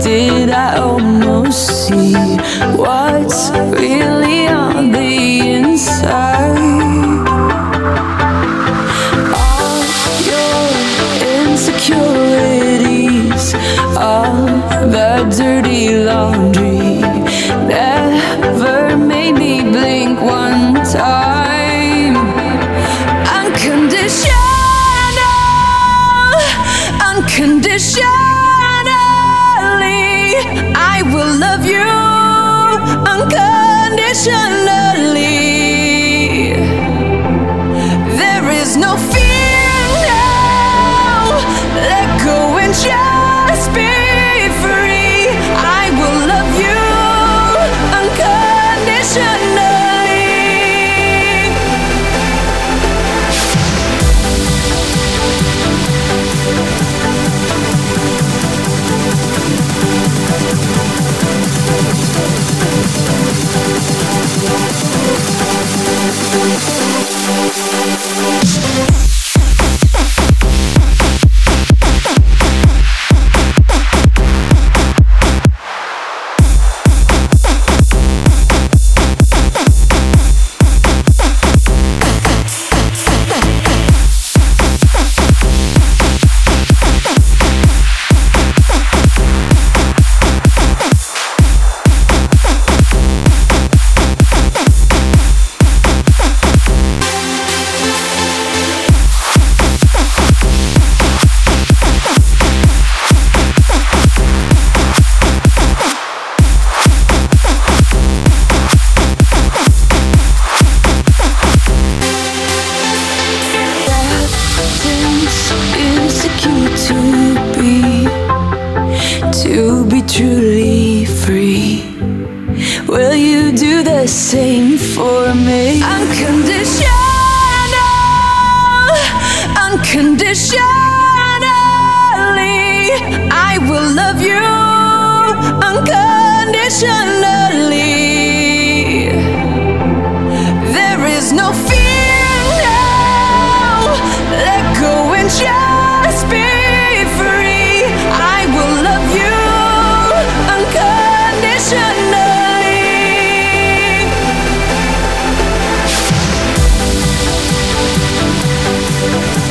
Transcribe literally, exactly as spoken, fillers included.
did I almost see what's really on the inside? All your insecurities, all the dirty laundry, never made me blink one time. Unconditional, unconditionally, I will love you unconditionally. There is no fear now. Let go and just be free. I will love you unconditionally. Is the key to be, to be truly free. Will you do the same for me? Unconditional, unconditionally, I will love you unconditionally. There is no fear now. Let go and just be free. I will love you unconditionally.